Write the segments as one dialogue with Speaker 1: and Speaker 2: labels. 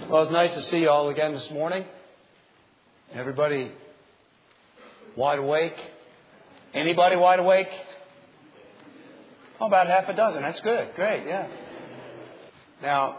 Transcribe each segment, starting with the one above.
Speaker 1: Well, it's nice to see you all again this morning. Everybody wide awake? Anybody wide awake? Oh, about half a dozen. That's good. Great, yeah. Now,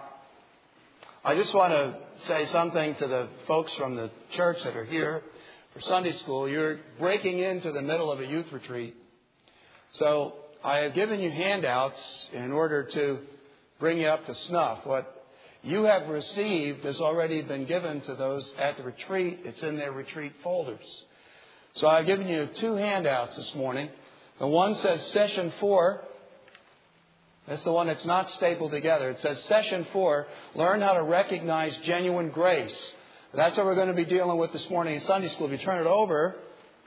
Speaker 1: I just want to say something to the folks from the church that are here for Sunday school. You're breaking into the middle of a youth retreat. So I have given you handouts in order to bring you up to snuff. What you have received has already been given to those at the retreat. It's in their retreat folders. So I've given you 2 handouts this morning. The one says Session 4. That's the one that's not stapled together. It says Session 4, Learn How to Recognize Genuine Grace. That's what we're going to be dealing with this morning in Sunday school. If you turn it over,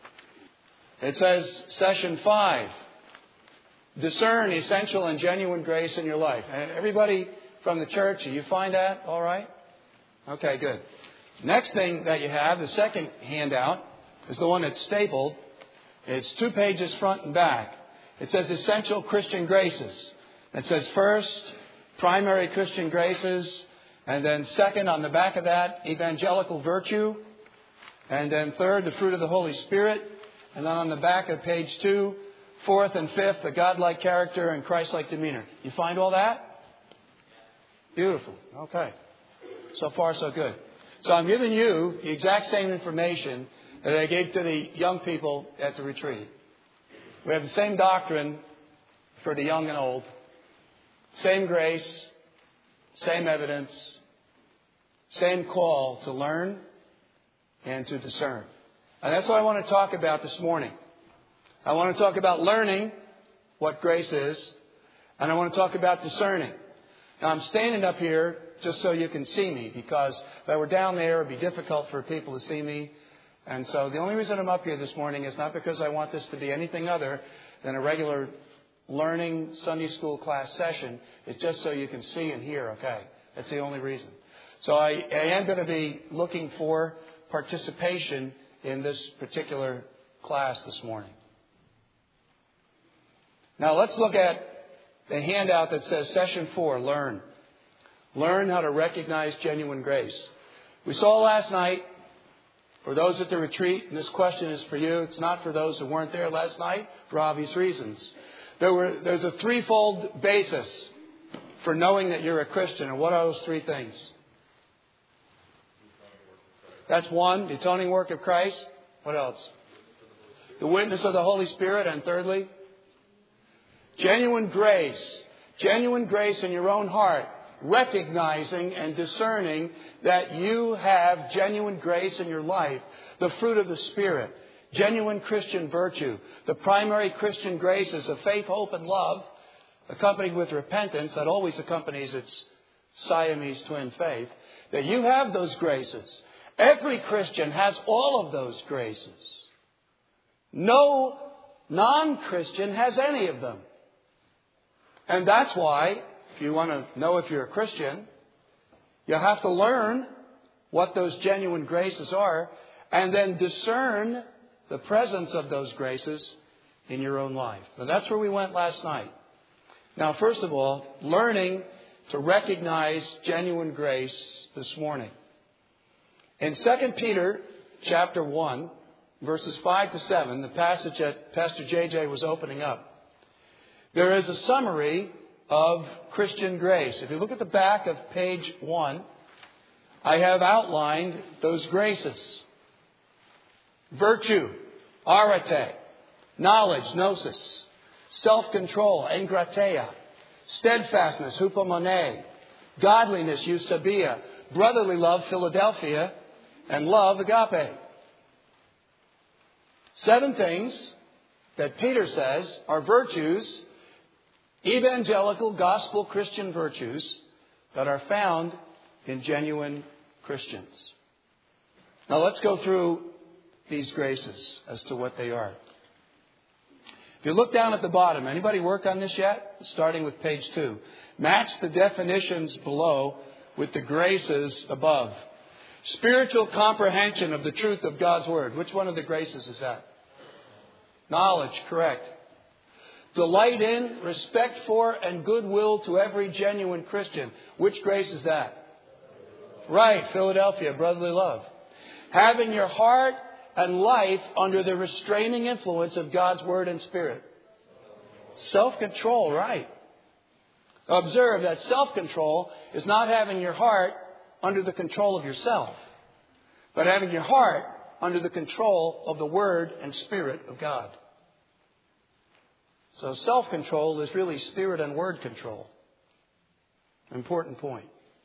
Speaker 1: it says Session 5, Discern Essential and Genuine Grace in Your Life. And everybody from the church, you find that all right? Okay, good. Next thing that you have, the second handout, is the one that's stapled. It's 2 pages front and back. It says Essential Christian Graces. It says first, Primary Christian Graces. And then second, on the back of that, Evangelical Virtue. And then third, the Fruit of the Holy Spirit. And then on the back of page 2, fourth and fifth, the Godlike Character and Christ-like Demeanor. You find all that? Beautiful. Okay. So far, so good. So I'm giving you the exact same information that I gave to the young people at the retreat. We have the same doctrine for the young and old. Same grace, same evidence, same call to learn and to discern. And that's what I want to talk about this morning. I want to talk about learning what grace is, and I want to talk about discerning. Now, I'm standing up here just so you can see me, because if I were down there, it would be difficult for people to see me. And so the only reason I'm up here this morning is not because I want this to be anything other than a regular learning Sunday school class session. It's just so you can see and hear, okay? That's the only reason. So I am going to be looking for participation in this particular class this morning. Now let's look at the handout that says Session 4, Learn. Learn how to recognize genuine grace. We saw last night, for those at the retreat, and this question is for you. It's not for those who weren't there last night, for obvious reasons. There's a threefold basis for knowing that you're a Christian. And what are those 3 things? That's 1, the atoning work of Christ. What else? The witness of the Holy Spirit. And thirdly, genuine grace. Genuine grace in your own heart. Recognizing and discerning that you have genuine grace in your life. The fruit of the Spirit. Genuine Christian virtue. The primary Christian graces of faith, hope, and love, accompanied with repentance, that always accompanies its Siamese twin faith, that you have those graces. Every Christian has all of those graces. No non-Christian has any of them. And that's why, if you want to know if you're a Christian, you have to learn what those genuine graces are, and then discern the presence of those graces in your own life. Now, that's where we went last night. Now, first of all, learning to recognize genuine grace this morning. In 2 Peter chapter 1, verses 5 to 7, the passage that Pastor J.J. was opening up, there is a summary of Christian grace. If you look at the back of page 1, I have outlined those graces. Virtue, arete. Knowledge, gnosis. Self-control, engratia. Steadfastness, hupomone. Godliness, eusebia. Brotherly love, Philadelphia. And love, agape. 7 things that Peter says are virtues, evangelical, gospel Christian virtues, that are found in genuine Christians. Now let's go through these graces as to what they are. If you look down at the bottom, anybody work on this yet? Starting with page 2. Match the definitions below with the graces above. Spiritual comprehension of the truth of God's Word. Which one of the graces is that? Knowledge, correct. Delight in, respect for, and goodwill to every genuine Christian. Which grace is that? Right, Philadelphia, brotherly love. Having your heart and life under the restraining influence of God's Word and Spirit. Self-control, right. Observe that self-control is not having your heart under the control of yourself, but having your heart under the control of the Word and Spirit of God. So self-control is really Spirit and Word control. Important point.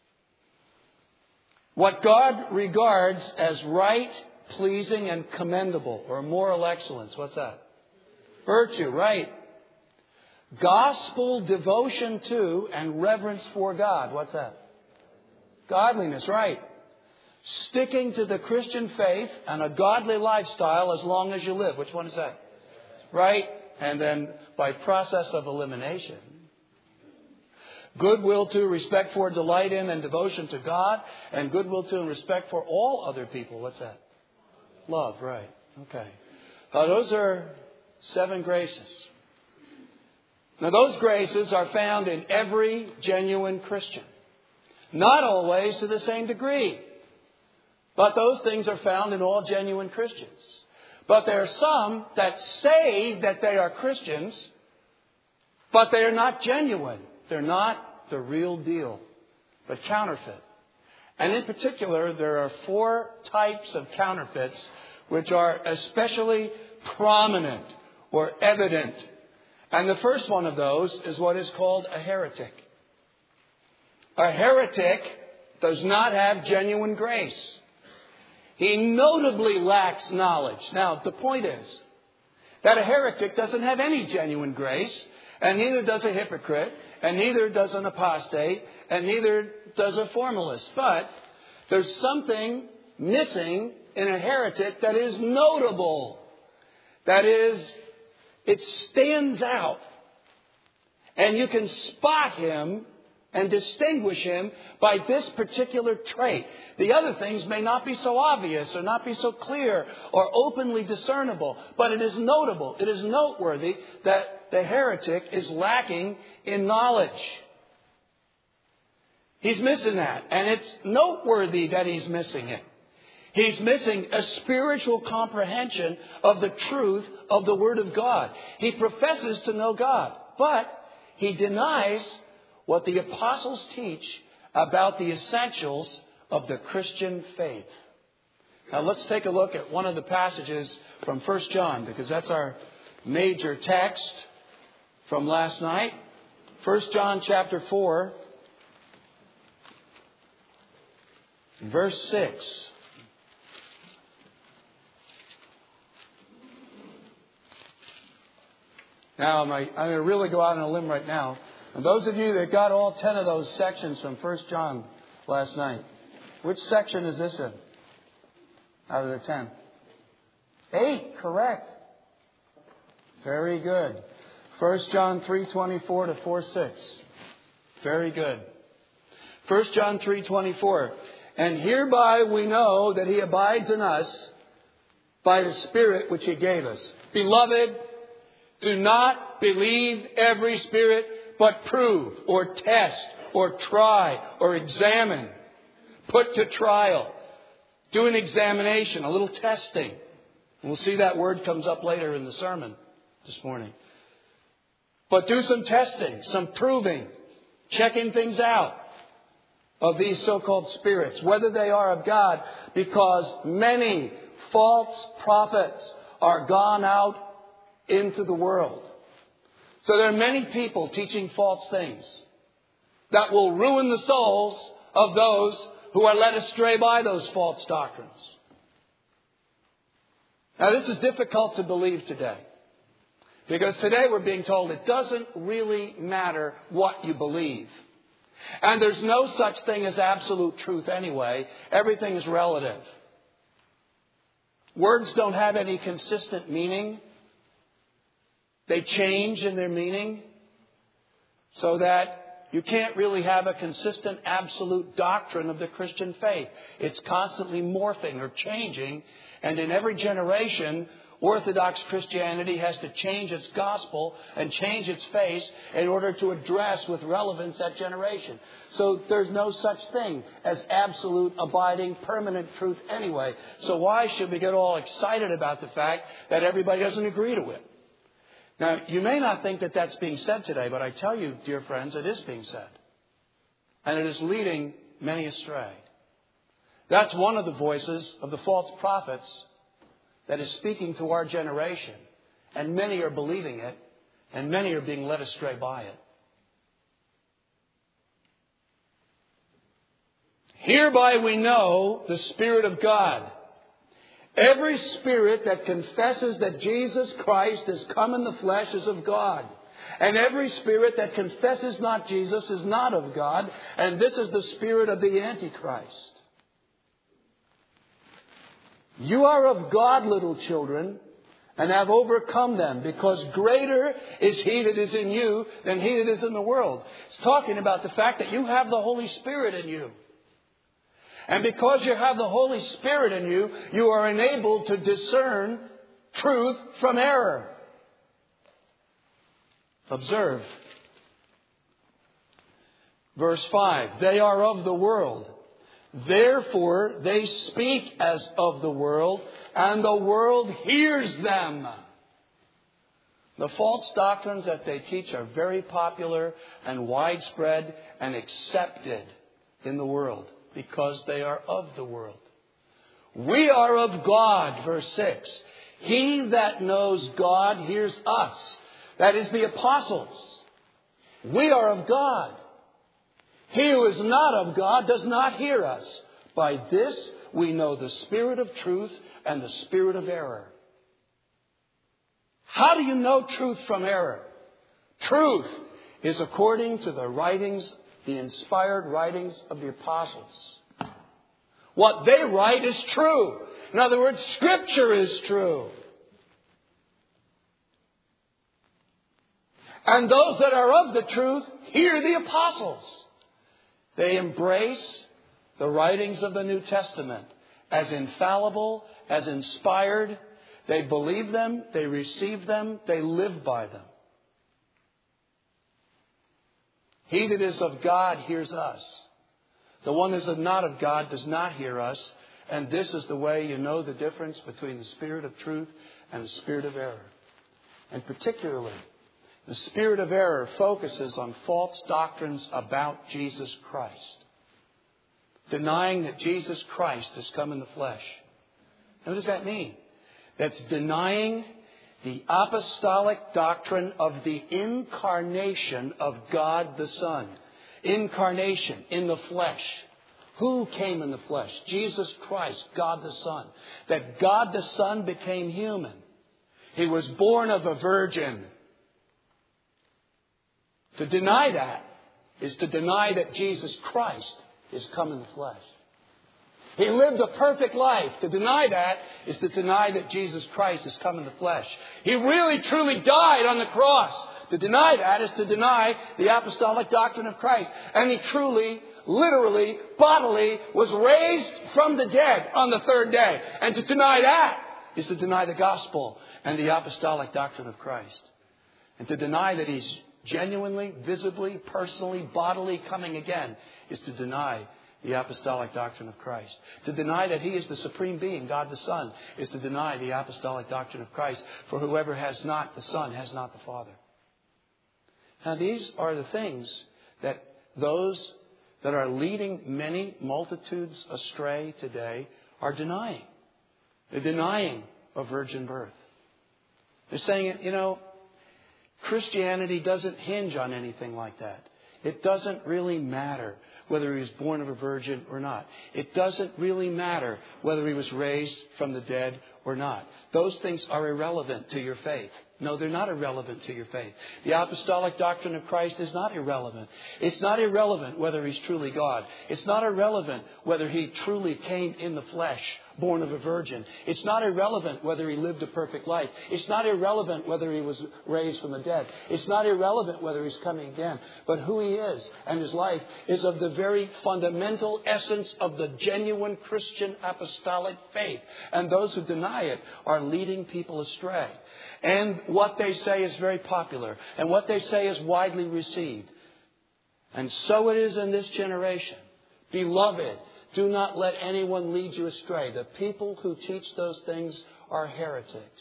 Speaker 1: What God regards as right, pleasing, and commendable, or moral excellence. What's that? Virtue, right. Gospel devotion to and reverence for God. What's that? Godliness, right. Sticking to the Christian faith and a godly lifestyle as long as you live. Which one is that? Right. And then by process of elimination. Goodwill to, respect for, delight in, and devotion to God. And goodwill to and respect for all other people. What's that? Love, right. Okay. Those are 7 graces. Now those graces are found in every genuine Christian. Not always to the same degree. But those things are found in all genuine Christians. But there are some that say that they are Christians, but they are not genuine. They're not the real deal, but counterfeit. And in particular, there are 4 types of counterfeits which are especially prominent or evident. And the first one of those is what is called a heretic. A heretic does not have genuine grace. He notably lacks knowledge. Now, the point is that a heretic doesn't have any genuine grace, and neither does a hypocrite, and neither does an apostate, and neither does a formalist. But there's something missing in a heretic that is notable. That is, it stands out. And you can spot him and distinguish him by this particular trait. The other things may not be so obvious or not be so clear or openly discernible, but it is notable. It is noteworthy that the heretic is lacking in knowledge. He's missing that, and it's noteworthy that he's missing it. He's missing a spiritual comprehension of the truth of the Word of God. He professes to know God, but he denies what the apostles teach about the essentials of the Christian faith. Now let's take a look at one of the passages from 1 John, because that's our major text from last night. 1 John chapter 4, verse 6. Now, I'm going to really go out on a limb right now. And those of you that got all 10 of those sections from 1 John last night, which section is this in out of the 10? 8, correct. Very good. 1 John 3:24 to 4:6. Very good. 1 John 3:24. And hereby we know that He abides in us by the Spirit which He gave us. Beloved, do not believe every spirit, but prove or test or try or examine. Put to trial. Do an examination, a little testing. And we'll see that word comes up later in the sermon this morning. But do some testing, some proving, checking things out of these so-called spirits, whether they are of God, because many false prophets are gone out into the world. So there are many people teaching false things that will ruin the souls of those who are led astray by those false doctrines. Now this is difficult to believe today, because today we're being told it doesn't really matter what you believe. And there's no such thing as absolute truth anyway. Everything is relative. Words don't have any consistent meaning. They change in their meaning, so that you can't really have a consistent absolute doctrine of the Christian faith. It's constantly morphing or changing. And in every generation, Orthodox Christianity has to change its gospel and change its face in order to address with relevance that generation. So there's no such thing as absolute, abiding, permanent truth anyway. So why should we get all excited about the fact that everybody doesn't agree to it? Now, you may not think that that's being said today, but I tell you, dear friends, it is being said. And it is leading many astray. That's one of the voices of the false prophets that is speaking to our generation. And many are believing it, and many are being led astray by it. Hereby we know the Spirit of God. Every spirit that confesses that Jesus Christ has come in the flesh is of God. And every spirit that confesses not Jesus is not of God. And this is the spirit of the Antichrist. You are of God, little children, and have overcome them, because greater is He that is in you than he that is in the world. It's talking about the fact that you have the Holy Spirit in you. And because you have the Holy Spirit in you, you are enabled to discern truth from error. Observe. Verse 5. They are of the world. Therefore they speak as of the world, and the world hears them. The false doctrines that they teach are very popular and widespread and accepted in the world, because they are of the world. We are of God, verse 6. He that knows God hears us. That is the apostles. We are of God. He who is not of God does not hear us. By this we know the spirit of truth and the spirit of error. How do you know truth from error? Truth is according to the writings, the inspired writings of the apostles. What they write is true. In other words, Scripture is true. And those that are of the truth hear the apostles. They embrace the writings of the New Testament as infallible, as inspired. They believe them, they receive them, they live by them. He that is of God hears us. The one that is not of God does not hear us. And this is the way you know the difference between the spirit of truth and the spirit of error. And particularly, the spirit of error focuses on false doctrines about Jesus Christ. Denying that Jesus Christ has come in the flesh. Now, what does that mean? That's denying the apostolic doctrine of the incarnation of God the Son. Incarnation in the flesh. Who came in the flesh? Jesus Christ, God the Son. That God the Son became human. He was born of a virgin. To deny that is to deny that Jesus Christ is come in the flesh. He lived a perfect life. To deny that is to deny that Jesus Christ has come in the flesh. He really truly died on the cross. To deny that is to deny the apostolic doctrine of Christ. And He truly, literally, bodily was raised from the dead on the third day. And to deny that is to deny the gospel and the apostolic doctrine of Christ. And to deny that He's genuinely, visibly, personally, bodily coming again is to deny the apostolic doctrine of Christ. To deny that He is the supreme being, God the Son, is to deny the apostolic doctrine of Christ. For whoever has not the Son has not the Father. Now, these are the things that those that are leading many multitudes astray today are denying. They're denying a virgin birth. They're saying, Christianity doesn't hinge on anything like that. It doesn't really matter whether he was born of a virgin or not. It doesn't really matter whether he was raised from the dead or not. Those things are irrelevant to your faith. No, they're not irrelevant to your faith. The apostolic doctrine of Christ is not irrelevant. It's not irrelevant whether He's truly God. It's not irrelevant whether He truly came in the flesh born of a virgin. It's not irrelevant whether he lived a perfect life. It's not irrelevant whether he was raised from the dead. It's not irrelevant whether he's coming again. But who he is and his life is of the very fundamental essence of the genuine Christian apostolic faith. And those who deny it are leading people astray. And what they say is very popular. And what they say is widely received. And so it is in this generation. Beloved, do not let anyone lead you astray. The people who teach those things are heretics.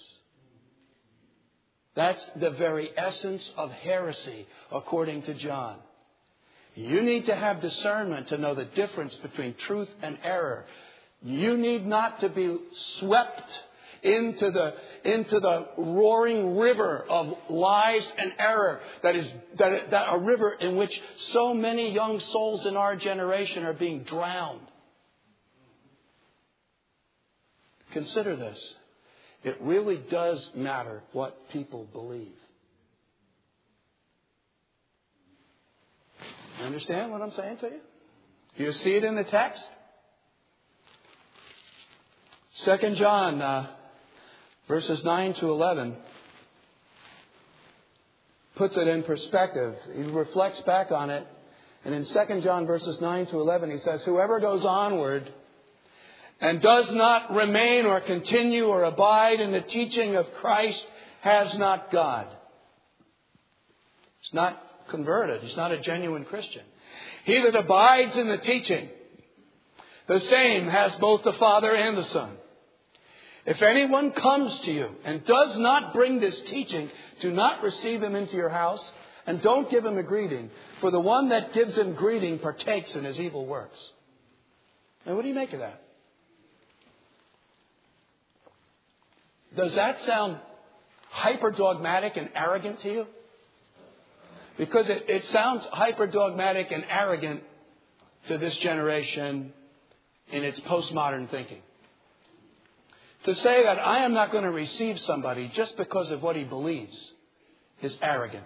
Speaker 1: That's the very essence of heresy, according to John. You need to have discernment to know the difference between truth and error. You need not to be swept into the roaring river of lies and error that a river in which so many young souls in our generation are being drowned. Consider this. It really does matter what people believe. You understand what I'm saying to you? Do you see it in the text? 2 John verses 9 to 11 puts it in perspective. He reflects back on it. And in 2 John verses 9 to 11 he says, whoever goes onward and does not remain or continue or abide in the teaching of Christ has not God. He's not converted. He's not a genuine Christian. He that abides in the teaching, the same has both the Father and the Son. If anyone comes to you and does not bring this teaching, do not receive him into your house and don't give him a greeting. For the one that gives him greeting partakes in his evil works. Now, what do you make of that? Does that sound hyper-dogmatic and arrogant to you? Because it sounds hyper-dogmatic and arrogant to this generation in its postmodern thinking. To say that I am not going to receive somebody just because of what he believes is arrogant.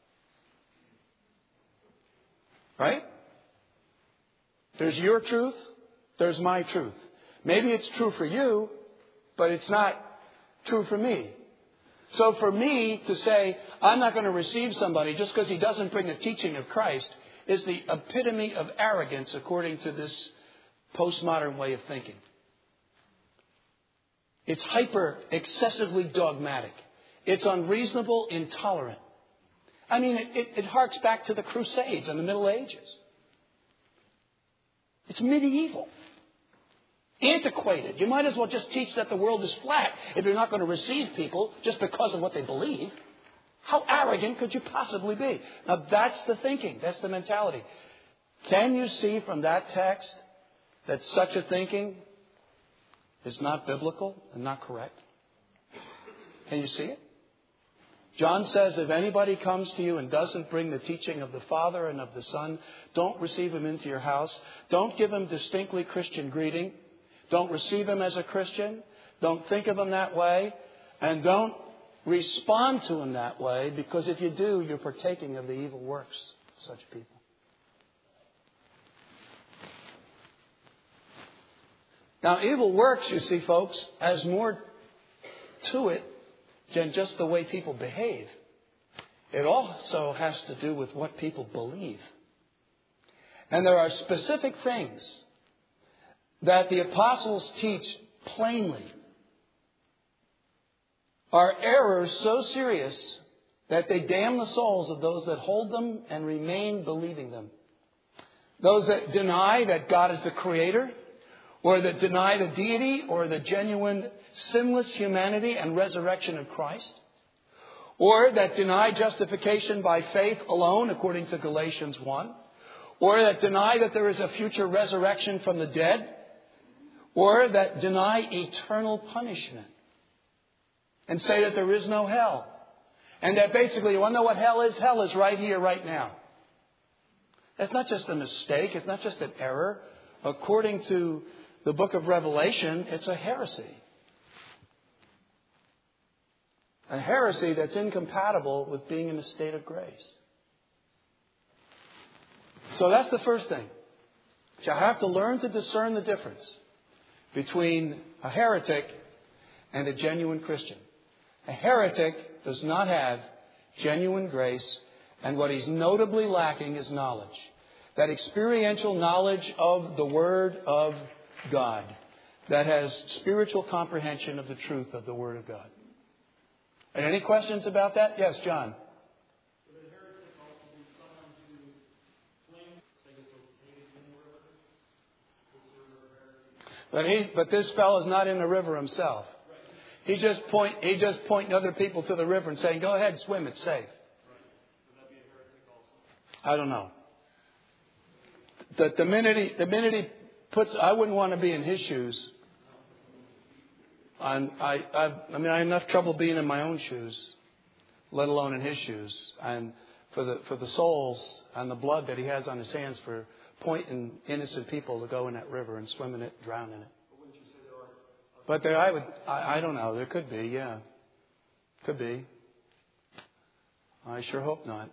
Speaker 1: Right? There's your truth. There's my truth. Maybe it's true for you, but it's not true for me. So for me to say I'm not going to receive somebody just because he doesn't bring the teaching of Christ is the epitome of arrogance according to this postmodern way of thinking. It's excessively dogmatic. It's unreasonable, intolerant. I mean, it harks back to the Crusades and the Middle Ages. It's medieval. Antiquated. You might as well just teach that the world is flat if you're not going to receive people just because of what they believe. How arrogant could you possibly be? Now, that's the thinking. That's the mentality. Can you see from that text that such a thinking is not biblical and not correct? Can you see it? John says, if anybody comes to you and doesn't bring the teaching of the Father and of the Son, don't receive him into your house. Don't give him distinctly Christian greeting. Don't receive him as a Christian. Don't think of him that way. And don't respond to him that way, because if you do, you're partaking of the evil works of such people. Now, evil works, you see, folks, has more to it than just the way people behave. It also has to do with what people believe. And there are specific things that the apostles teach plainly are errors so serious that they damn the souls of those that hold them and remain believing them. Those that deny that God is the Creator, or that deny the deity or the genuine sinless humanity and resurrection of Christ, or that deny justification by faith alone, according to Galatians 1, or that deny that there is a future resurrection from the dead, or that deny eternal punishment and say that there is no hell. And that basically, you want to know what hell is? Hell is right here, right now. That's not just a mistake. It's not just an error. According to the book of Revelation, it's a heresy. A heresy that's incompatible with being in a state of grace. So that's the first thing. You have to learn to discern the difference between a heretic and a genuine Christian. A heretic does not have genuine grace, and what he's notably lacking is knowledge. That experiential knowledge of the Word of God that has spiritual comprehension of the truth of the Word of God. And any questions about that? Yes, John. But this fellow's not in the river himself. He just pointing other people to the river and saying, "Go ahead, swim. It's safe." I don't know. The minute he puts, I wouldn't want to be in his shoes. I mean, I have enough trouble being in my own shoes, let alone in his shoes. And for the souls and the blood that he has on his hands for pointing innocent people to go in that river and swim in it, drown in it. But I don't know. There could be, yeah. Could be. I sure hope not.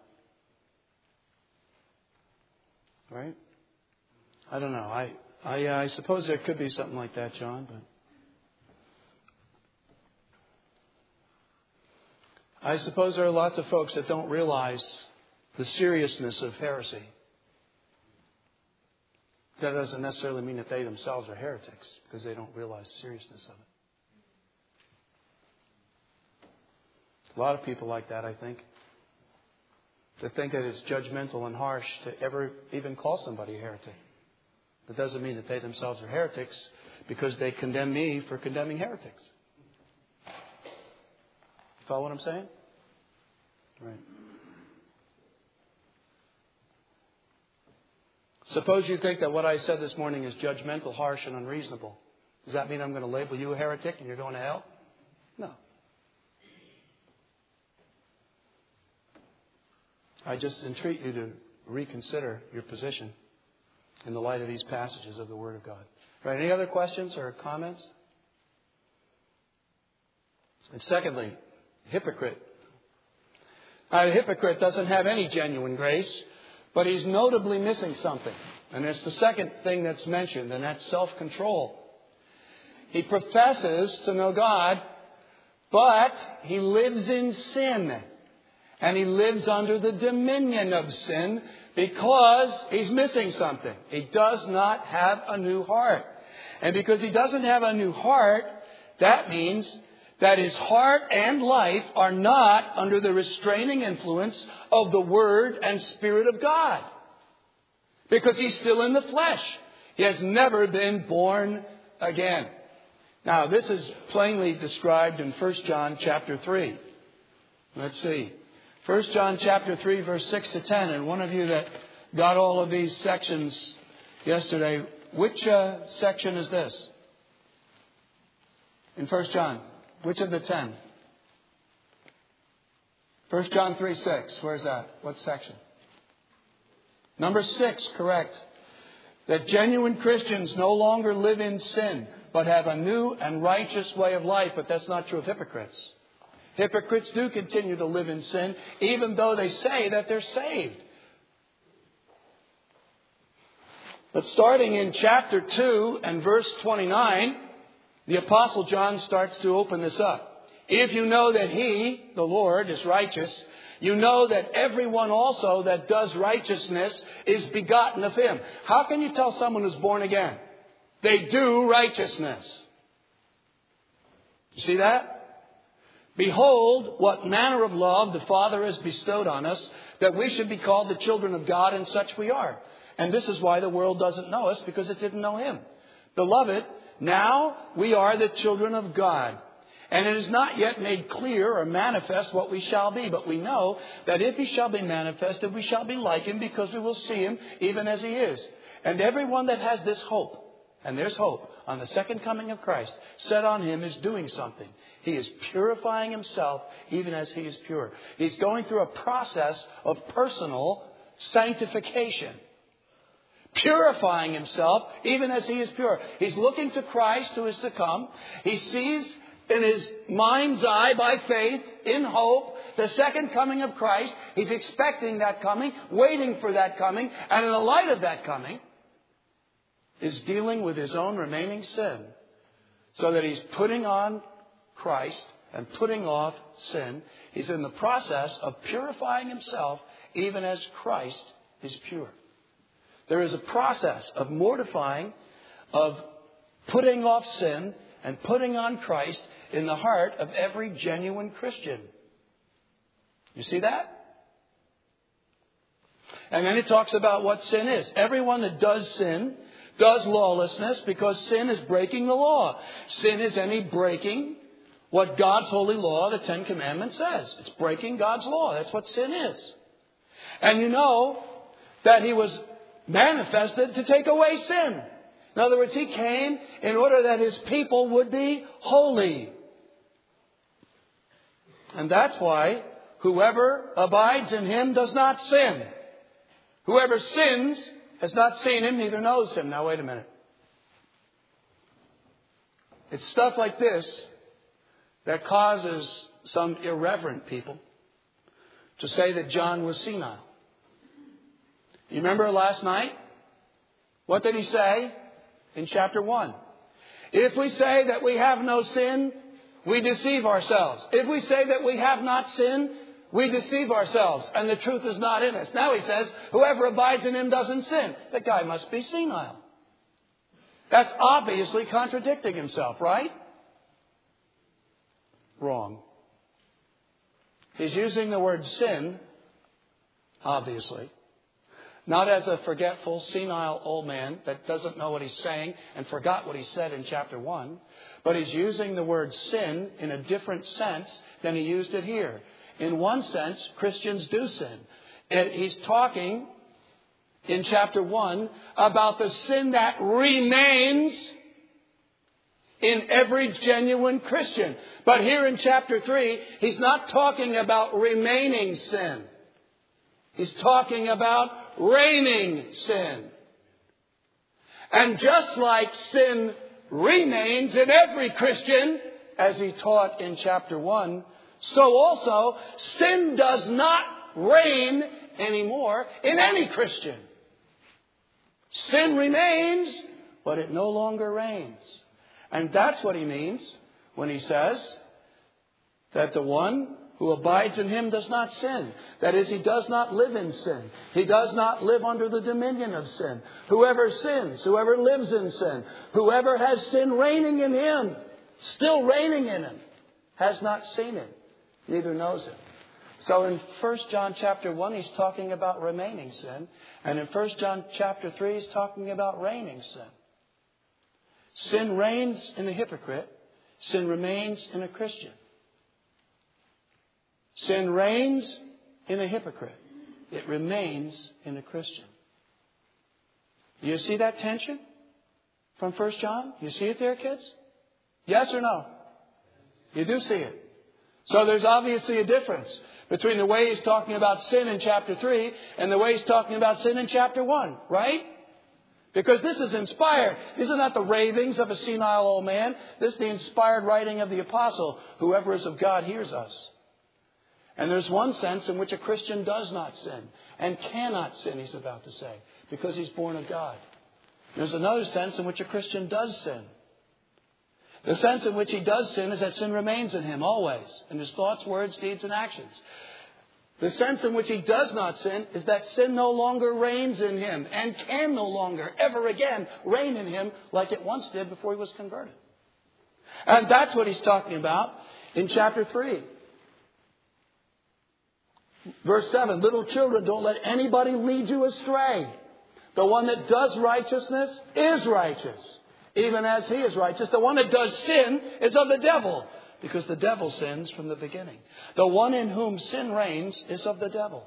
Speaker 1: Right? I don't know. I suppose there could be something like that, John, but I suppose there are lots of folks that don't realize the seriousness of heresy. That doesn't necessarily mean that they themselves are heretics, because they don't realize the seriousness of it. A lot of people like that, I think, that think that it's judgmental and harsh to ever even call somebody a heretic. That doesn't mean that they themselves are heretics, because they condemn me for condemning heretics. Follow what I'm saying? Right. Suppose you think that what I said this morning is judgmental, harsh, and unreasonable. Does that mean I'm going to label you a heretic and you're going to hell? No. I just entreat you to reconsider your position in the light of these passages of the Word of God. Right? Any other questions or comments? And secondly, hypocrite. A hypocrite doesn't have any genuine grace, but he's notably missing something. And it's the second thing that's mentioned, and that's self-control. He professes to know God, but he lives in sin. And he lives under the dominion of sin because he's missing something. He does not have a new heart. And because he doesn't have a new heart, that means that his heart and life are not under the restraining influence of the Word and Spirit of God. Because he's still in the flesh. He has never been born again. Now, this is plainly described in 1 John chapter 3. Let's see. 1 John chapter 3, verse 6 to 10. And one of you that got all of these sections yesterday, which section is this? In 1 John. Which of the 10? 1 John 3, 6. Where's that? What section? Number 6, correct. That genuine Christians no longer live in sin, but have a new and righteous way of life. But that's not true of hypocrites. Hypocrites do continue to live in sin, even though they say that they're saved. But starting in chapter 2 and verse 29, the Apostle John starts to open this up. If you know that He, the Lord, is righteous, you know that everyone also that does righteousness is begotten of Him. How can you tell someone who's born again? They do righteousness. You see that? Behold, what manner of love the Father has bestowed on us, that we should be called the children of God, and such we are. And this is why the world doesn't know us, because it didn't know Him. Beloved, now we are the children of God. And it is not yet made clear or manifest what we shall be. But we know that if He shall be manifested, we shall be like Him, because we will see Him even as He is. And everyone that has this hope, and there's hope on the second coming of Christ, set on Him, is doing something. He is purifying himself even as He is pure. He's going through a process of personal sanctification. Purifying himself even as He is pure. He's looking to Christ who is to come. He sees in his mind's eye by faith, in hope, the second coming of Christ. He's expecting that coming, waiting for that coming. And in the light of that coming, is dealing with his own remaining sin So that he's putting on Christ and putting off sin. He's in the process of purifying himself even as Christ is pure. There is a process of mortifying, of putting off sin and putting on Christ in the heart of every genuine Christian. You see that? And then it talks about what sin is. Everyone that does sin does lawlessness because sin is breaking the law. Sin is any breaking what God's holy law, the Ten Commandments, says. It's breaking God's law. That's what sin is. And you know that he was manifested to take away sin. In other words, he came in order that his people would be holy. And that's why whoever abides in him does not sin. Whoever sins has not seen him, neither knows him. Now, wait a minute. It's stuff like this that causes some irreverent people to say that John was senile. You remember last night? What did he say in chapter 1? If we say that we have no sin, we deceive ourselves. If we say that we have not sinned, we deceive ourselves, and the truth is not in us. Now he says, whoever abides in him doesn't sin. That guy must be senile. That's obviously contradicting himself, right? Wrong. He's using the word sin, obviously, not as a forgetful, senile old man that doesn't know what he's saying and forgot what he said in chapter 1, but he's using the word sin in a different sense than he used it here. In one sense, Christians do sin. He's talking in chapter 1 about the sin that remains in every genuine Christian. But here in chapter 3, he's not talking about remaining sin. He's talking about reigning sin. And just like sin remains in every Christian, as he taught in chapter 1, so also sin does not reign anymore in any Christian. Sin remains, but it no longer reigns. And that's what he means when he says that the one who abides in him does not sin. That is, he does not live in sin. He does not live under the dominion of sin. Whoever sins, whoever lives in sin, whoever has sin reigning in him, still reigning in him, has not seen him, neither knows him. So in 1 John chapter 1, he's talking about remaining sin. And in 1 John chapter 3, he's talking about reigning sin. Sin reigns in the hypocrite. Sin remains in a Christian. Sin reigns in a hypocrite. It remains in a Christian. You see that tension from 1 John? You see it there, kids? Yes or no? You do see it. So there's obviously a difference between the way he's talking about sin in chapter 3 and the way he's talking about sin in chapter 1, right? Because this is inspired. These are not the ravings of a senile old man. This is the inspired writing of the apostle. Whoever is of God hears us. And there's one sense in which a Christian does not sin and cannot sin, he's about to say, because he's born of God. There's another sense in which a Christian does sin. The sense in which he does sin is that sin remains in him always, in his thoughts, words, deeds, and actions. The sense in which he does not sin is that sin no longer reigns in him and can no longer, ever again, reign in him like it once did before he was converted. And that's what he's talking about in chapter 3. Verse 7, little children, don't let anybody lead you astray. The one that does righteousness is righteous, even as he is righteous. The one that does sin is of the devil, because the devil sins from the beginning. The one in whom sin reigns is of the devil.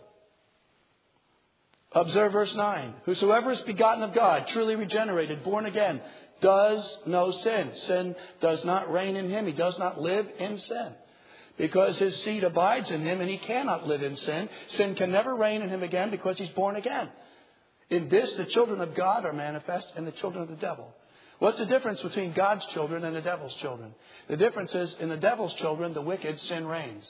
Speaker 1: Observe verse 9. Whosoever is begotten of God, truly regenerated, born again, does no sin. Sin does not reign in him. He does not live in sin. Because his seed abides in him and he cannot live in sin. Sin can never reign in him again because he's born again. In this, the children of God are manifest and the children of the devil. What's the difference between God's children and the devil's children? The difference is in the devil's children, the wicked, sin reigns.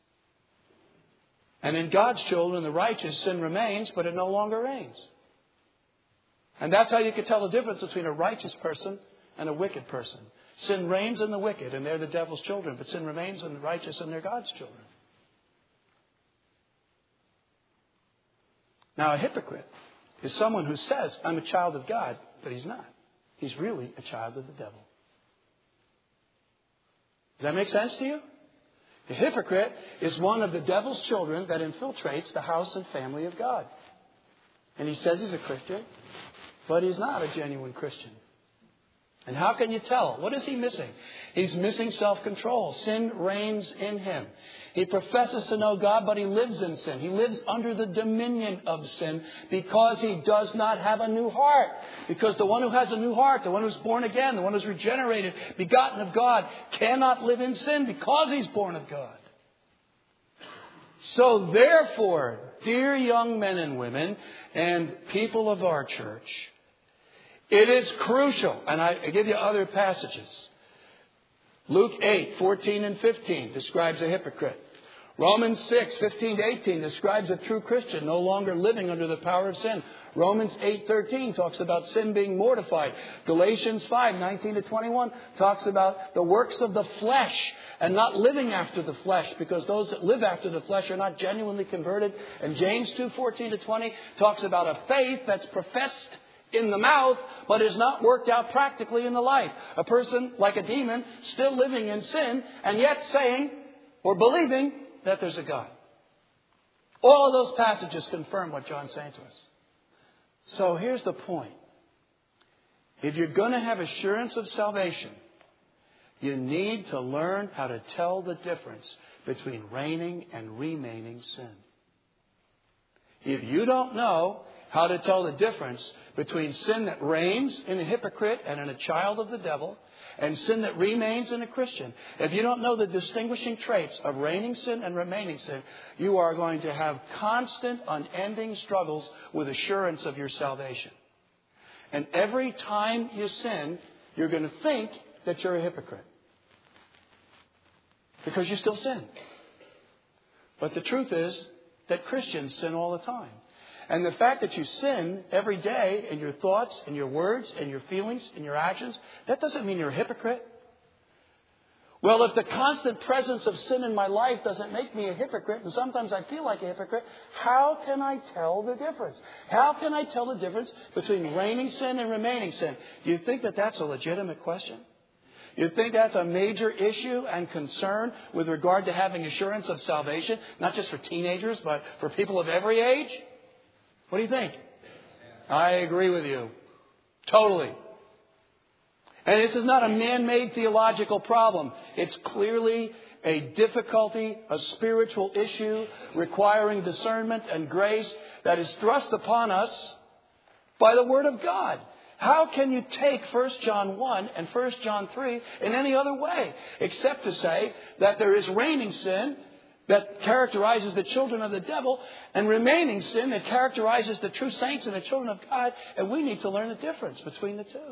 Speaker 1: And in God's children, the righteous, sin remains, but it no longer reigns. And that's how you can tell the difference between a righteous person and a wicked person. Sin reigns in the wicked, and they're the devil's children. But sin remains in the righteous, and they're God's children. Now, a hypocrite is someone who says, I'm a child of God, but he's not. He's really a child of the devil. Does that make sense to you? The hypocrite is one of the devil's children that infiltrates the house and family of God. And he says he's a Christian, but he's not a genuine Christian. And how can you tell? What is he missing? He's missing self-control. Sin reigns in him. He professes to know God, but he lives in sin. He lives under the dominion of sin because he does not have a new heart. Because the one who has a new heart, the one who's born again, the one who's regenerated, begotten of God, cannot live in sin because he's born of God. So therefore, dear young men and women and people of our church, it is crucial, and I give you other passages. Luke 8, 14 and 15 describes a hypocrite. Romans 6, 15 to 18 describes a true Christian no longer living under the power of sin. Romans 8, 13 talks about sin being mortified. Galatians 5, 19 to 21 talks about the works of the flesh and not living after the flesh, because those that live after the flesh are not genuinely converted. And James 2, 14 to 20 talks about a faith that's professed in the mouth, but is not worked out practically in the life. A person like a demon still living in sin and yet saying or believing that there's a God. All of those passages confirm what John's saying to us. So here's the point. If you're going to have assurance of salvation, you need to learn how to tell the difference between reigning and remaining sin. If you don't know how to tell the difference between sin that reigns in a hypocrite and in a child of the devil, and sin that remains in a Christian, if you don't know the distinguishing traits of reigning sin and remaining sin, you are going to have constant, unending struggles with assurance of your salvation. And every time you sin, you're going to think that you're a hypocrite, because you still sin. But the truth is that Christians sin all the time. And the fact that you sin every day in your thoughts, in your words, in your feelings, in your actions, that doesn't mean you're a hypocrite. Well, if the constant presence of sin in my life doesn't make me a hypocrite, and sometimes I feel like a hypocrite, how can I tell the difference? How can I tell the difference between reigning sin and remaining sin? Do you think that that's a legitimate question? You think that's a major issue and concern with regard to having assurance of salvation, not just for teenagers, but for people of every age? What do you think? I agree with you. Totally. And this is not a man-made theological problem. It's clearly a difficulty, a spiritual issue requiring discernment and grace that is thrust upon us by the Word of God. How can you take 1 John 1 and 1 John 3 in any other way except to say that there is reigning sin that characterizes the children of the devil and remaining sin that characterizes the true saints and the children of God, and we need to learn the difference between the two.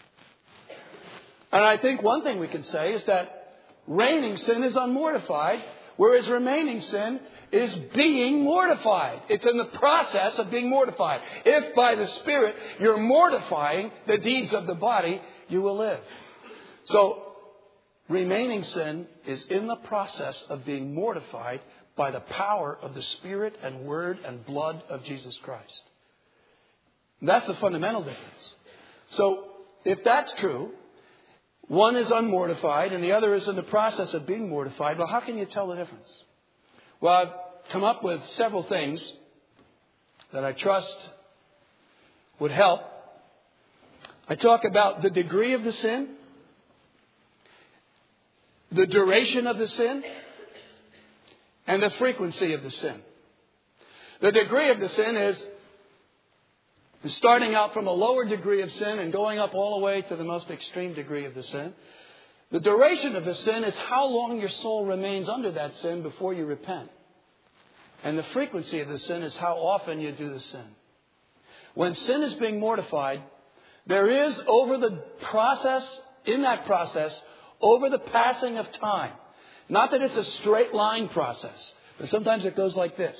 Speaker 1: And I think one thing we can say is that reigning sin is unmortified, whereas remaining sin is being mortified. It's in the process of being mortified. If by the Spirit you're mortifying the deeds of the body, you will live. So remaining sin is in the process of being mortified by the power of the Spirit and Word and blood of Jesus Christ. That's the fundamental difference. So if that's true, one is unmortified and the other is in the process of being mortified. Well, how can you tell the difference? Well, I've come up with several things that I trust would help. I talk about the degree of the sin, the duration of the sin, and the frequency of the sin. The degree of the sin is starting out from a lower degree of sin and going up all the way to the most extreme degree of the sin. The duration of the sin is how long your soul remains under that sin before you repent. And the frequency of the sin is how often you do the sin. When sin is being mortified, there is over the process, in that process, over the passing of time. Not that it's a straight line process, but sometimes it goes like this.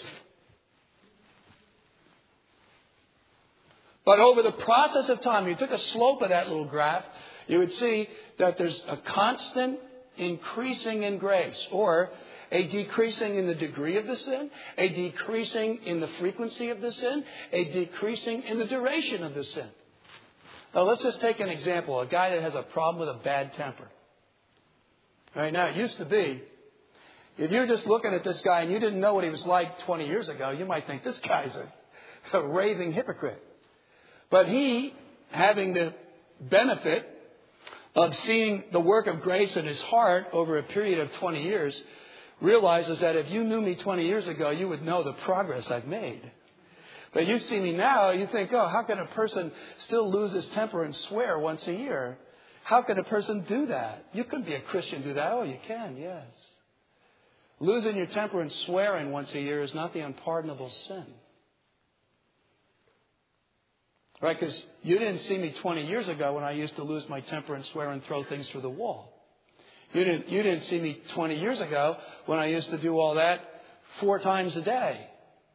Speaker 1: But over the process of time, you took a slope of that little graph, you would see that there's a constant increasing in grace, or a decreasing in the degree of the sin, a decreasing in the frequency of the sin, a decreasing in the duration of the sin. Now, let's just take an example. A guy that has a problem with a bad temper. Right now, it used to be, if you're just looking at this guy and you didn't know what he was like 20 years ago, you might think this guy's a raving hypocrite. But he, having the benefit of seeing the work of grace in his heart over a period of 20 years, realizes that if you knew me 20 years ago, you would know the progress I've made. But you see me now, you think, oh, how can a person still lose his temper and swear once a year? How can a person do that? You could be a Christian do that. Oh, you can, yes. Losing your temper and swearing once a year is not the unpardonable sin. Right? Because you didn't see me 20 years ago when I used to lose my temper and swear and throw things through the wall. You didn't see me 20 years ago when I used to do all that 4 times a day,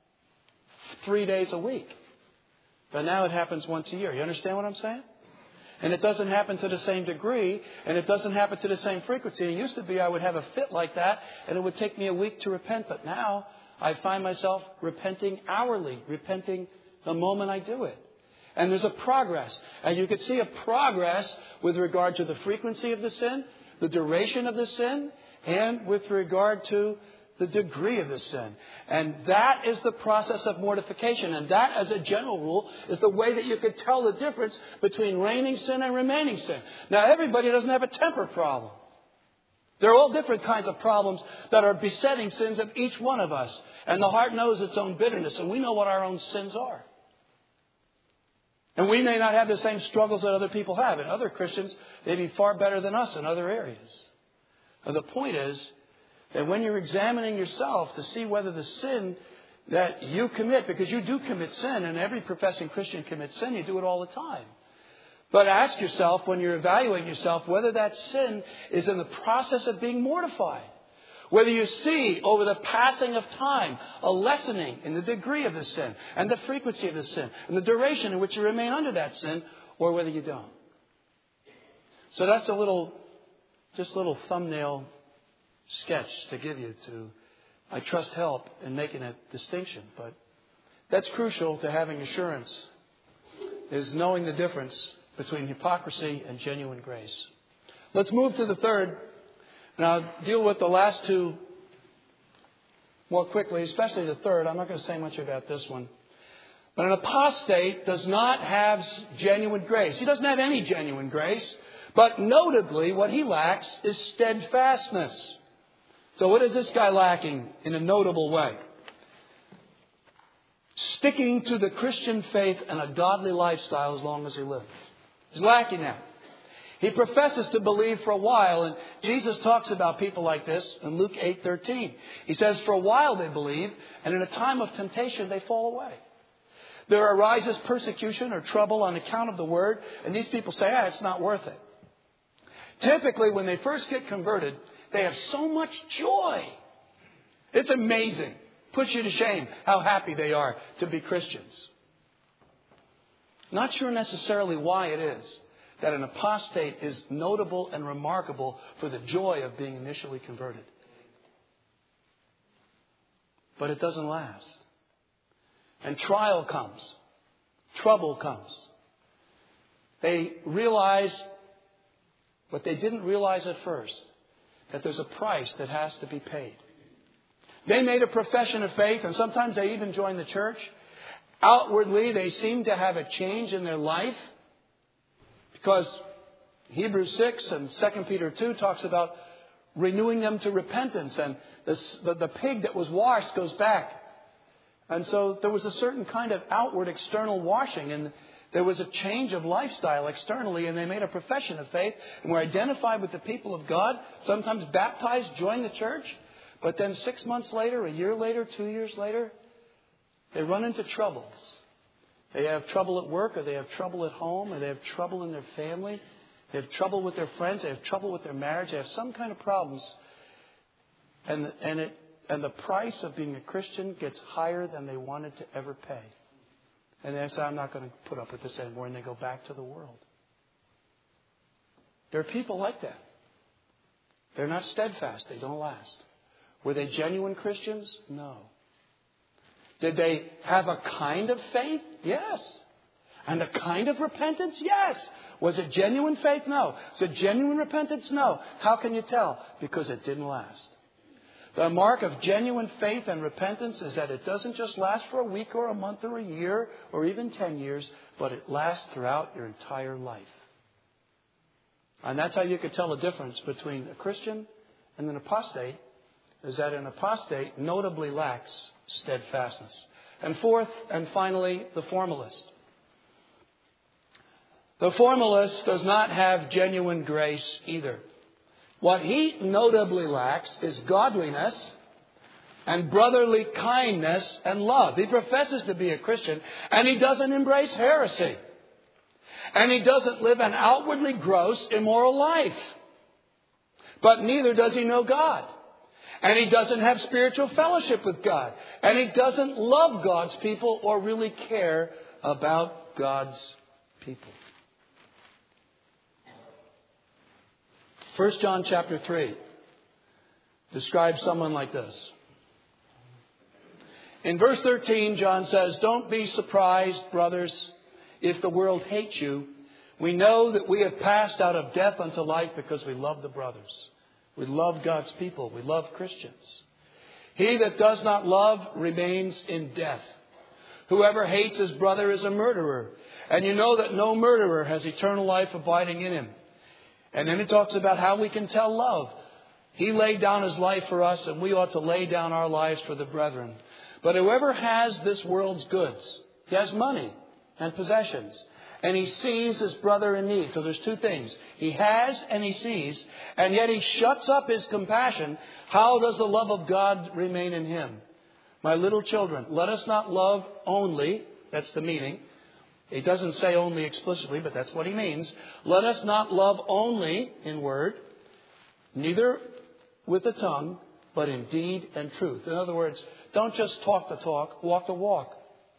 Speaker 1: 3 days a week. But now it happens once a year. You understand what I'm saying? And it doesn't happen to the same degree, and it doesn't happen to the same frequency. It used to be I would have a fit like that, and it would take me a week to repent. But now I find myself repenting hourly, repenting the moment I do it. And there's a progress. And you could see a progress with regard to the frequency of the sin, the duration of the sin, and with regard to the degree of the sin. And that is the process of mortification. And that, as a general rule, is the way that you could tell the difference between reigning sin and remaining sin. Now, everybody doesn't have a temper problem. There are all different kinds of problems that are besetting sins of each one of us. And the heart knows its own bitterness, and we know what our own sins are. And we may not have the same struggles that other people have. And other Christians may be far better than us in other areas. But the point is that when you're examining yourself to see whether the sin that you commit, because you do commit sin, and every professing Christian commits sin, you do it all the time. But ask yourself, when you're evaluating yourself, whether that sin is in the process of being mortified. Whether you see over the passing of time a lessening in the degree of the sin and the frequency of the sin and the duration in which you remain under that sin, or whether you don't. So that's a little thumbnail sketch to give you to, I trust, help in making a distinction. But that's crucial to having assurance, is knowing the difference between hypocrisy and genuine grace. Let's move to the third. And I'll deal with the last two more quickly, especially the third. I'm not going to say much about this one. But an apostate does not have genuine grace. He doesn't have any genuine grace. But notably, what he lacks is steadfastness. So what is this guy lacking in a notable way? Sticking to the Christian faith and a godly lifestyle as long as he lives. He's lacking that. He professes to believe for a while, and Jesus talks about people like this in Luke 8:13. He says, for a while they believe, and in a time of temptation they fall away. There arises persecution or trouble on account of the word, and these people say, it's not worth it. Typically, when they first get converted, they have so much joy. It's amazing. Puts you to shame how happy they are to be Christians. Not sure necessarily why it is that an apostate is notable and remarkable for the joy of being initially converted. But it doesn't last. And trial comes. Trouble comes. They realize what they didn't realize at first, that there's a price that has to be paid. They made a profession of faith, and sometimes they even joined the church. Outwardly, they seem to have a change in their life, because Hebrews 6 and 2 Peter 2 talks about renewing them to repentance. And the pig that was washed goes back. And so there was a certain kind of outward external washing. And there was a change of lifestyle externally. And they made a profession of faith and were identified with the people of God. Sometimes baptized, joined the church. But then 6 months later, a year later, 2 years later, they run into troubles. They have trouble at work, or they have trouble at home, or they have trouble in their family. They have trouble with their friends. They have trouble with their marriage. They have some kind of problems. And the price of being a Christian gets higher than they wanted to ever pay. And they say, I'm not going to put up with this anymore. And they go back to the world. There are people like that. They're not steadfast. They don't last. Were they genuine Christians? No. Did they have a kind of faith? Yes. And a kind of repentance? Yes. Was it genuine faith? No. Was it genuine repentance? No. How can you tell? Because it didn't last. The mark of genuine faith and repentance is that it doesn't just last for a week or a month or a year or even 10 years, but it lasts throughout your entire life. And that's how you could tell the difference between a Christian and an apostate, is that an apostate notably lacks steadfastness. And fourth and finally, the formalist. The formalist does not have genuine grace either. What he notably lacks is godliness and brotherly kindness and love. He professes to be a Christian, and he doesn't embrace heresy. And he doesn't live an outwardly gross, immoral life. But neither does he know God. And he doesn't have spiritual fellowship with God. And he doesn't love God's people or really care about God's people. 1 John chapter 3 describes someone like this. In verse 13, John says, "Don't be surprised, brothers, if the world hates you. We know that we have passed out of death unto life because we love the brothers." We love God's people. We love Christians. "He that does not love remains in death. Whoever hates his brother is a murderer. And you know that no murderer has eternal life abiding in him." And then it talks about how we can tell love. He laid down his life for us, and we ought to lay down our lives for the brethren. "But whoever has this world's goods," he has money and possessions, "and he sees his brother in need." So there's two things. He has and he sees, and yet he shuts up his compassion. How does the love of God remain in him? My little children, let us not love only, that's the meaning. He doesn't say only explicitly, but that's what he means. Let us not love only in word, neither with the tongue, but in deed and truth. In other words, don't just talk the talk, walk the walk.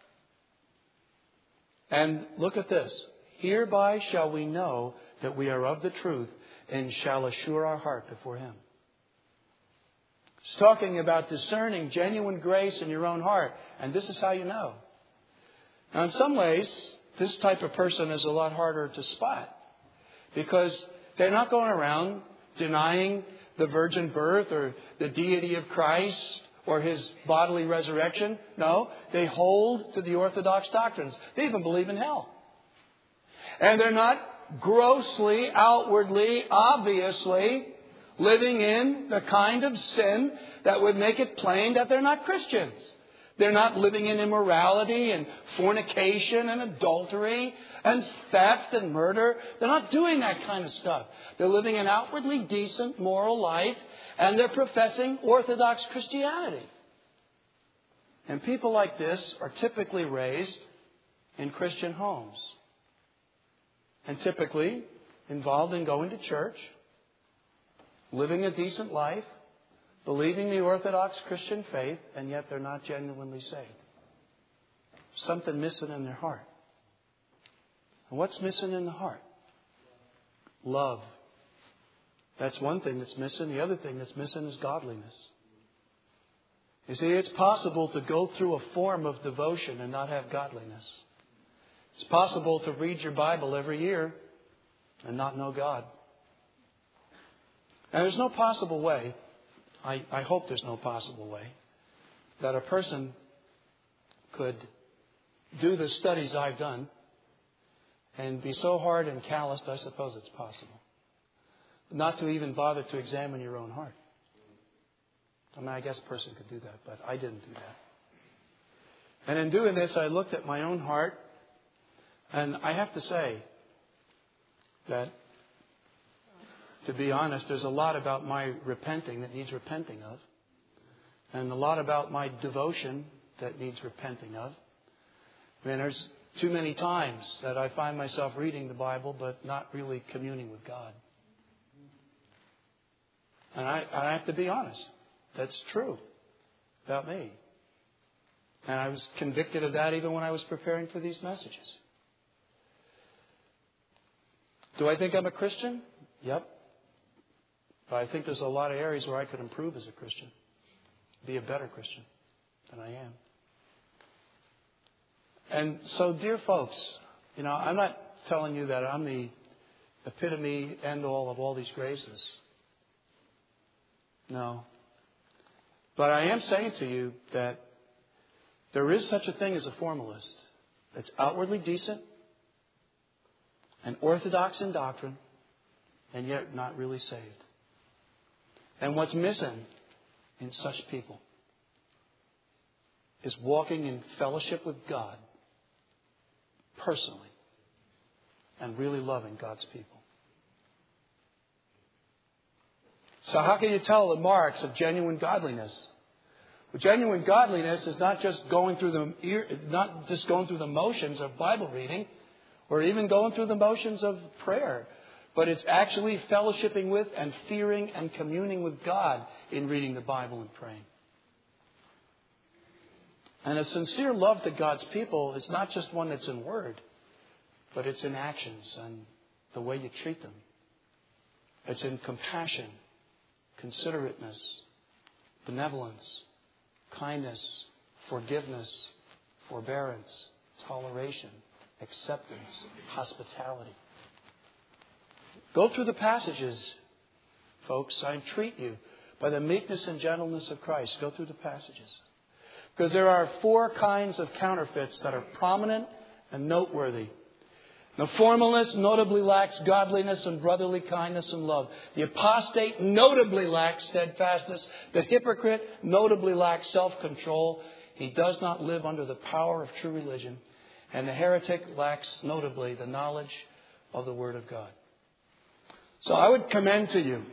Speaker 1: And look at this. "Hereby shall we know that we are of the truth and shall assure our heart before Him." It's talking about discerning genuine grace in your own heart. And this is how you know. Now, in some ways, this type of person is a lot harder to spot, because they're not going around denying the virgin birth or the deity of Christ or His bodily resurrection. No, they hold to the orthodox doctrines. They even believe in hell. And they're not grossly, outwardly, obviously living in the kind of sin that would make it plain that they're not Christians. They're not living in immorality and fornication and adultery and theft and murder. They're not doing that kind of stuff. They're living an outwardly decent, moral life, and they're professing Orthodox Christianity. And people like this are typically raised in Christian homes and typically involved in going to church, living a decent life, believing the Orthodox Christian faith, and yet they're not genuinely saved. Something missing in their heart. And what's missing in the heart? Love. That's one thing that's missing. The other thing that's missing is godliness. You see, it's possible to go through a form of devotion and not have godliness. It's possible to read your Bible every year and not know God. And there's no possible way, I hope there's no possible way, that a person could do the studies I've done and be so hard and calloused, I suppose it's possible, not to even bother to examine your own heart. I mean, I guess a person could do that, but I didn't do that. And in doing this, I looked at my own heart, and I have to say that, to be honest, there's a lot about my repenting that needs repenting of. And a lot about my devotion that needs repenting of. I mean, there's too many times that I find myself reading the Bible but not really communing with God. And I have to be honest. That's true about me. And I was convicted of that even when I was preparing for these messages. Do I think I'm a Christian? Yep. But I think there's a lot of areas where I could improve as a Christian. Be a better Christian than I am. And so, dear folks, I'm not telling you that I'm the epitome, end all of all these graces. No. But I am saying to you that there is such a thing as a formalist that's outwardly decent and orthodox in doctrine and yet not really saved. And what's missing in such people is walking in fellowship with God personally and really loving God's people. So how can you tell the marks of genuine godliness? Well, genuine godliness is not just going through the motions of Bible reading or even going through the motions of prayer, but it's actually fellowshipping with and fearing and communing with God in reading the Bible and praying. And a sincere love to God's people is not just one that's in word, but it's in actions and the way you treat them. It's in compassion, considerateness, benevolence, kindness, forgiveness, forbearance, toleration, acceptance, hospitality. Go through the passages, folks. I entreat you, by the meekness and gentleness of Christ, go through the passages. Because there are 4 kinds of counterfeits that are prominent and noteworthy. The formalist notably lacks godliness and brotherly kindness and love. The apostate notably lacks steadfastness. The hypocrite notably lacks self-control. He does not live under the power of true religion. And the heretic lacks notably the knowledge of the Word of God. So I would commend to you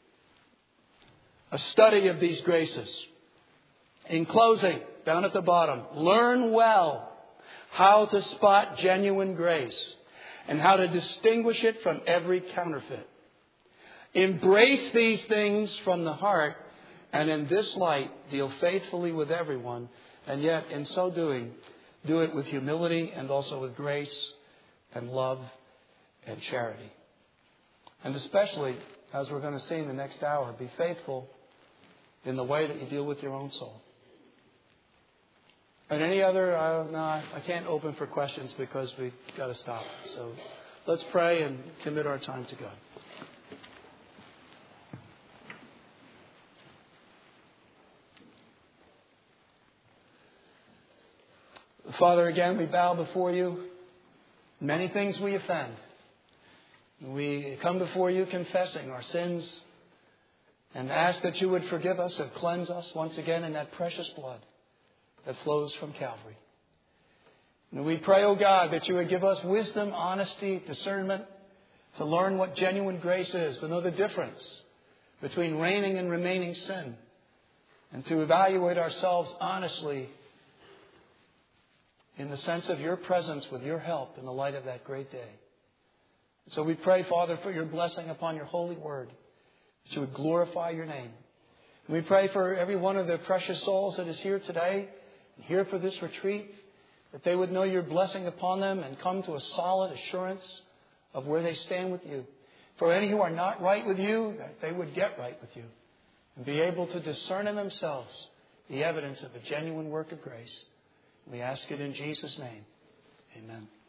Speaker 1: a study of these graces. In closing, down at the bottom, learn well how to spot genuine grace and how to distinguish it from every counterfeit. Embrace these things from the heart, and in this light deal faithfully with everyone, and yet in so doing, do it with humility and also with grace and love and charity. And especially, as we're going to see in the next hour, be faithful in the way that you deal with your own soul. And any other, I can't open for questions because we've got to stop. So let's pray and commit our time to God. Father, again, we bow before you. Many things we offend. We come before you confessing our sins and ask that you would forgive us and cleanse us once again in that precious blood that flows from Calvary. And we pray, O God, that you would give us wisdom, honesty, discernment to learn what genuine grace is, to know the difference between reigning and remaining sin, and to evaluate ourselves honestly in the sense of your presence with your help in the light of that great day. So we pray, Father, for your blessing upon your holy word, that you would glorify your name. And we pray for every one of the precious souls that is here today, and here for this retreat, that they would know your blessing upon them and come to a solid assurance of where they stand with you. For any who are not right with you, that they would get right with you and be able to discern in themselves the evidence of a genuine work of grace. We ask it in Jesus' name. Amen.